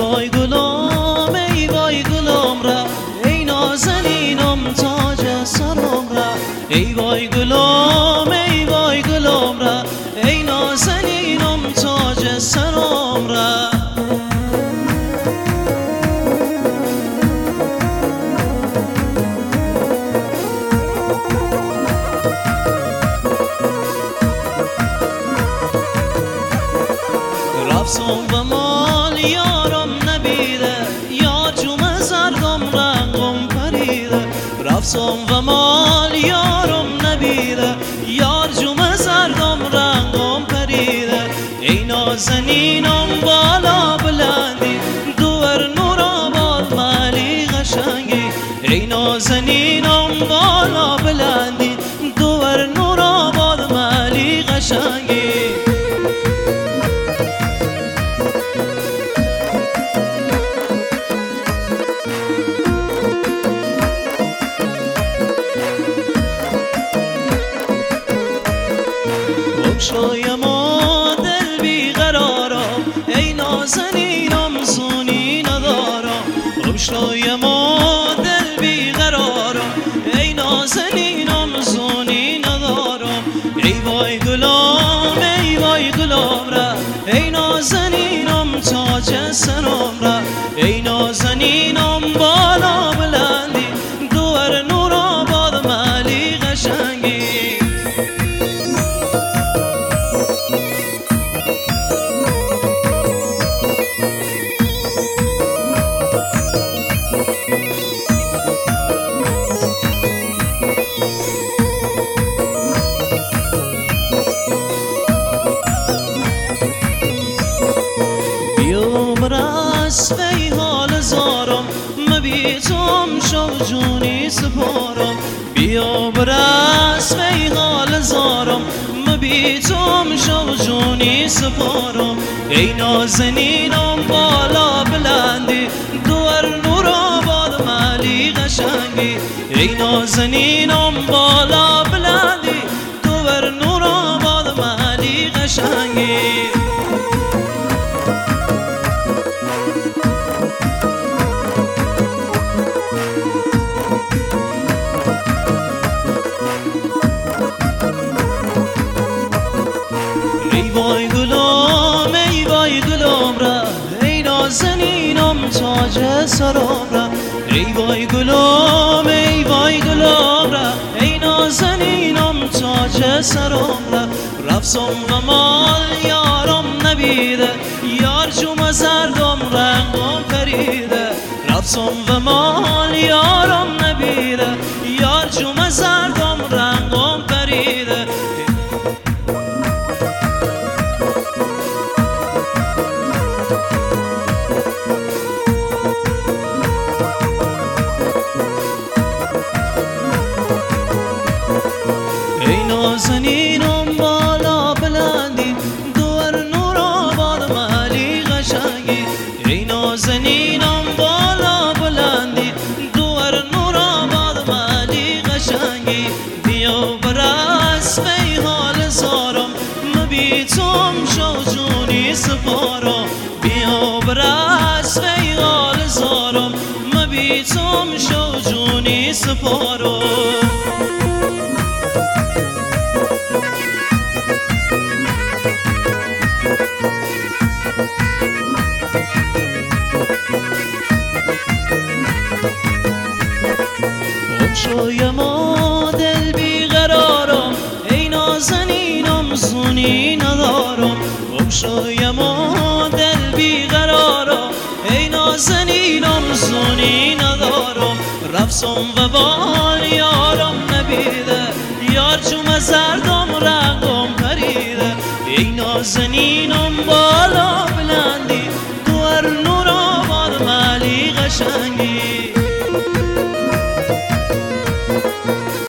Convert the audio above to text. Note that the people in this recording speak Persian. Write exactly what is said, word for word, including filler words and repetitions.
وای گلم ای وای گلم را، ای نازنینم تاج سرم را. ای وای گلم ای وای گلم را، ای نازنینم تاج سرم را. رفتم و مال یارم نبیده، یار جمع زردم رنگم پریده. رفتم و مال یارم نبیده، یار جمع زردم رنگم پریده. ای نازنینم بالا بلندی، دور نور آباد مالی قشنگی. ای نازنینم بالا بلندی، دور نور آباد مالی قشنگی. بگشای ما دل بیقرارم، ای نازنینم زونی ندارم. بگشای ما دل بیقرارم، ای نازنینم زونی ندارم. ای وای گلم ای وای گلم را، ای نازنینم تاج سرم را. ای نازنینم بالا بلندی، دور نور آباد مالی قشنگی. وی حال زارم مبیتم شو جونی سپارم. بیا برس وی حال زارم مبیتم شو جونی سپارم. ای نازنینم بالا بلندی، دور نور آباد مالی قشنگی. ای نازنینم بالا بلندی، دور نور آباد مالی قشنگی. ای وای گلم ای وای گلم را، ای نازنینم تاج سرم را. ای وای گلم ای وای گلم را، ای نازنینم تاج سرم را. رفتم و مال یارم نبیده، یار جمع زردم رنگم پریده. رفتم و مال یارم نبیده، یار جمع زردم رنگم پریده. ای نازنینم بالا بلندی، دور نور آباد مالی قشنگی. ای نازنینم بالا بلندی، دور نور آباد مالی قشنگی. بیا برس وی حال زارم مبیتم شو جونی سپارم. بیا برس وی حال زارم مبیتم شو جونی سپارم. بگشای ما دل بیقرارم، ای نازنینم زونی ندارم. بگشای ما دل بیقرارم، ای نازنینم زونی ندارم. رفتم و بال یارم نبیده، یار جمع زردم رنگم پریده. ای نازنینم بالا